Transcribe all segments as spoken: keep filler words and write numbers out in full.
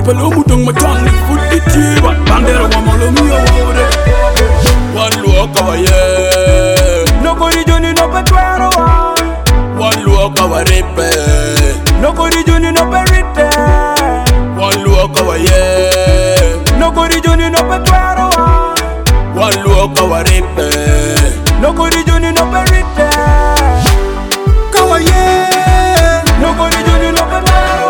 palo mutong matang food the chiba bandera wa malo mi ore one look awaye no go di joni no petwero one look awarepe no go di joni no perite one look awaye no go di joni no petwero one look awarepe no go di joni no perite kawaye no go di joni no petwero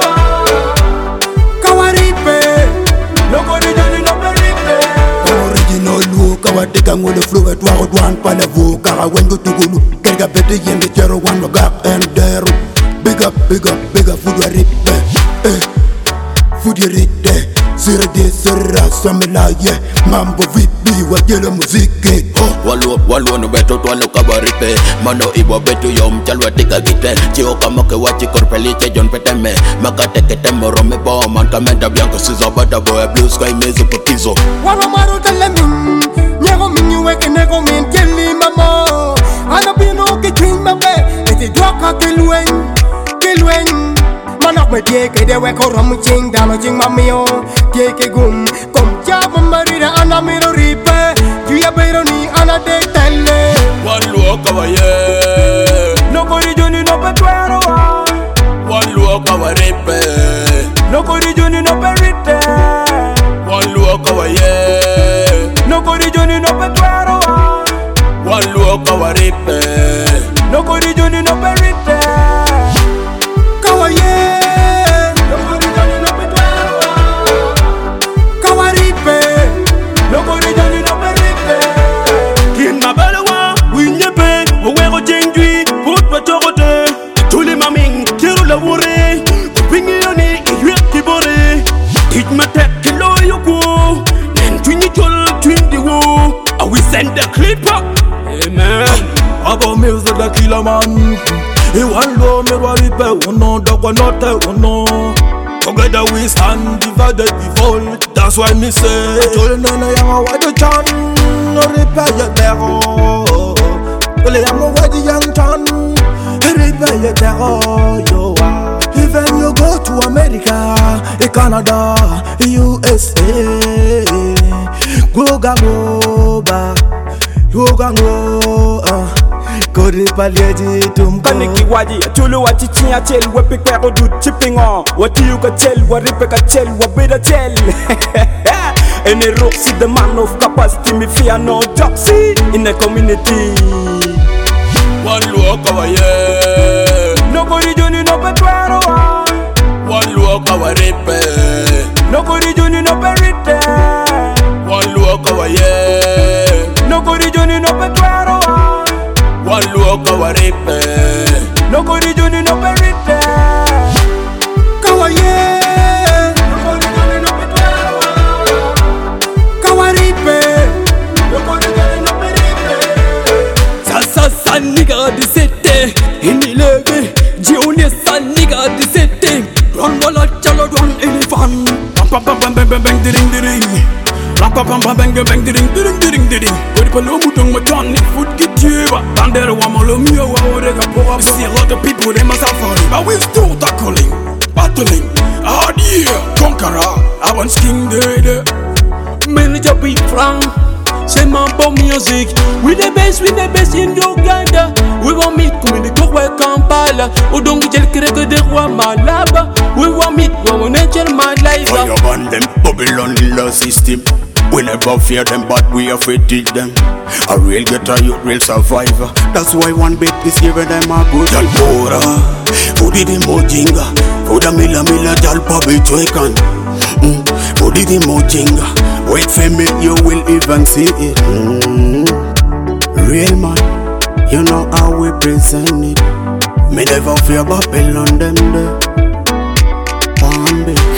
kawaripe no go di joni no perite original look awadika ngole flow at wa one pana voka wengo tugulu kerga bete yende chero one logak and deru big up big up big up food ripe eh food ripe sire de sira samela ye mambo vipi wajele muziki walu walu no beto twalo kabaripe mano ibo beto yom chalwa tika gite chio kama ke wachi korpeliche jon peteme makate kete morome bo man kamenda bianco sizo bada boy blue sky mezo potizo wara maro telemin nyego minyu weke nego min keli mamo ana bino ke twin mabe eti doka kelwen kelwen manok me die ke de weko rom ching dano ching mamio die ke gum kom jaba marida ana miro ripe juya beiro ni ana de tele one look awaye no go di joni no petwero one look awarepe no go di joni no perite one look awaye no go di joni no petwero one look awarepe no go di joni no perite kawaye no go di joni no petwero kawaripe no go di joni no perite kin mabalawa winyepe wego jengwi put patorote tuli maming kiru la wure pingioni yek kibore hit matek kilo yuko nen twinyi chol twindi wo I will send the clip up amen abo music la killer man he want lo me worry pe wono dog not wono together we stand divided we fall that's why me say tole nana yang wa do chan no repair your terror tole yang wa di yang chan repair your terror yo even you go to America Canada U S A go ga go ba go ga go Kori palieji tum Paniki waji Tulu wachi chinya chel Wepi kweko du chipping on Wati you ka chel Waripe ka chel Wabida chel And a rock see the man of capacity Me fear no doxy In the community one look awaye no go di joni no petwero one look awarepe no go di joni no perite one look awaye no go di joni no petwero one look awarepe no go di joni no perite kawaye no go di joni no petwero kawaripe no go di joni no perite Sa sa sa nigga di sete Hindi lebe Jione sa nigga di sete Run wala chalo run elephant Pam pam pam pam bang bang bang ding ding Pam pam pam pam bang bang ding ding ding ding Wadi palo mutong matang food the chiba bandera wa malo mi ore ka po see a lot of people they must have fun but we still tackling battling hard year conqueror I want king de Manager Big Frank Say mambo music We the best, we the best in Uganda We want meet, come in the cook where Kampala Udongi jel kireke de roi malaba We want meet, we want nature my life Fire on them, Babylon in the system We never fear them, but we afraid to them A real getter, you real survivor That's why one bit is giving them a good Jalpora, Udi di mojinga Uda mila mila jalpa bitwekan Udi di mojinga Wait for me, you will even see it mm. Real man, you know how we present it Me never fear Babylon them there One bit